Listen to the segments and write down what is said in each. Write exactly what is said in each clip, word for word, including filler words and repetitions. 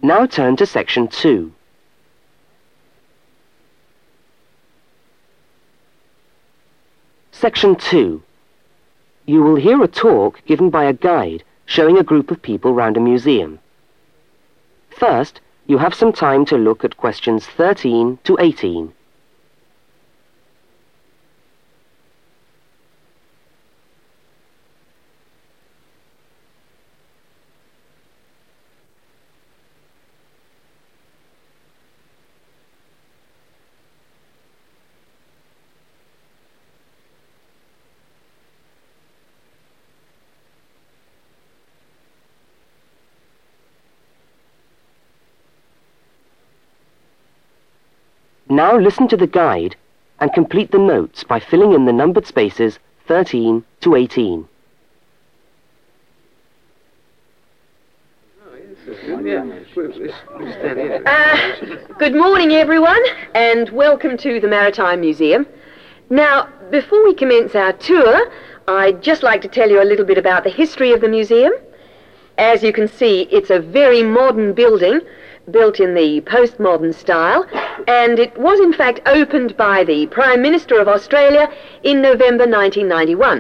Now turn to section two. Section two. You will hear a talk given by a guide showing a group of people round a museum. First, you have some time to look at questions thirteen to eighteen. Now listen to the guide and complete the notes by filling in the numbered spaces thirteen to eighteen. Uh, good morning, everyone, and welcome to the Maritime Museum. Now, before we commence our tour, I'd just like to tell you a little bit about the history of the museum. As you can see, it's a very modern building, built in the postmodern style, and it was in fact opened by the Prime Minister of Australia in November nineteen ninety-one.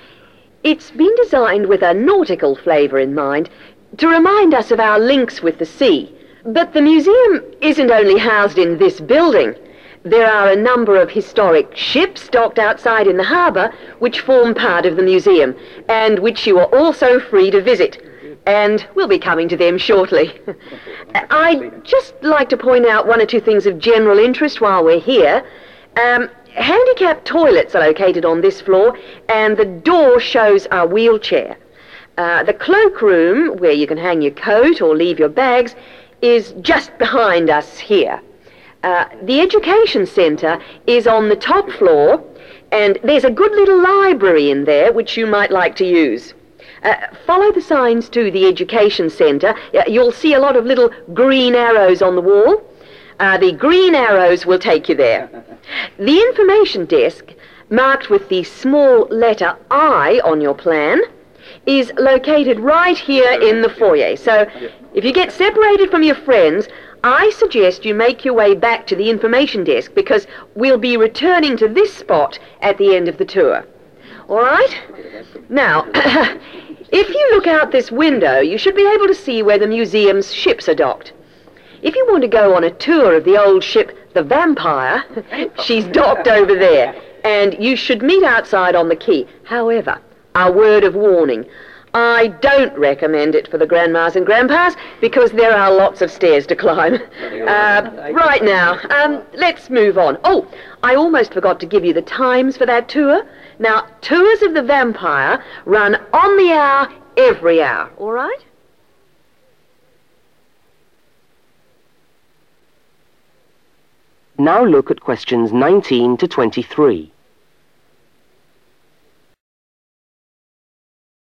It's been designed with a nautical flavour in mind, to remind us of our links with the sea. But the museum isn't only housed in this building. There are a number of historic ships docked outside in the harbour which form part of the museum, and which you are also free to visit. And we'll be coming to them shortly. I'd just like to point out one or two things of general interest while we're here. Um, handicapped toilets are located on this floor, and the door shows a wheelchair. Uh, the cloakroom, where you can hang your coat or leave your bags, is just behind us here. Uh, the education centre is on the top floor, and there's a good little library in there which you might like to use. Uh, follow the signs to the education centre. Uh, you'll see a lot of little green arrows on the wall. Uh, the green arrows will take you there. The information desk, marked with the small letter I on your plan, is located right here in the foyer. So if you get separated from your friends, I suggest you make your way back to the information desk, because we'll be returning to this spot at the end of the tour. All right? Now, if you look out this window, you should be able to see where the museum's ships are docked. If you want to go on a tour of the old ship, the Vampire, she's docked over there, and you should meet outside on the quay. However, a word of warning, I don't recommend it for the grandmas and grandpas, because there are lots of stairs to climb. Uh, right now, um, let's move on. Oh, I almost forgot to give you the times for that tour. Now, tours of the Vampire run on the hour, every hour, all right? Now look at questions nineteen to twenty-three.